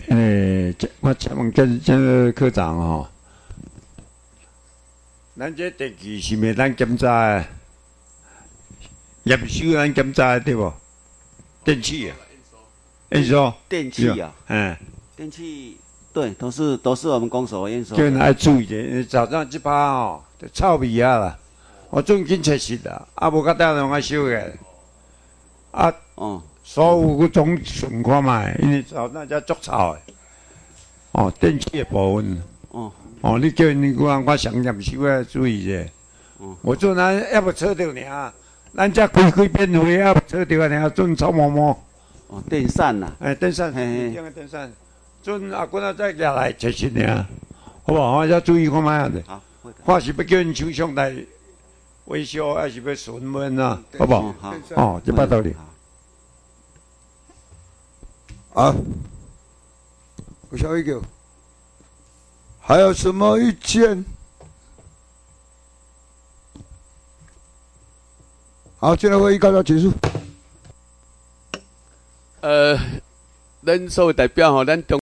我请问这科长哦，咱这电器是咪咱检查的？验收咱检查的对不？电器啊，验收电器啊，电器对，都是我们公所验收。 叫人爱注意者，早上这把哦，臭味啊啦，我最近测试啦，无甲等让我收个，所有嗰种顺看卖，因为早上才足臭的。电器的部分。你叫因我上验收要注意者。我做咱还无测到尔，咱才开变会还无测到尔，准臭毛毛。 电扇呐。 电扇，这个电扇，准阿棍仔再下来测试尔，好不好？我才注意看卖下子。看是要叫因厂商来维修，还是要询问啊？好不好？好，这把道理。 好，我下一个，还有什么意见？好，今天会议到此结束。 咱所有代表吼，咱中。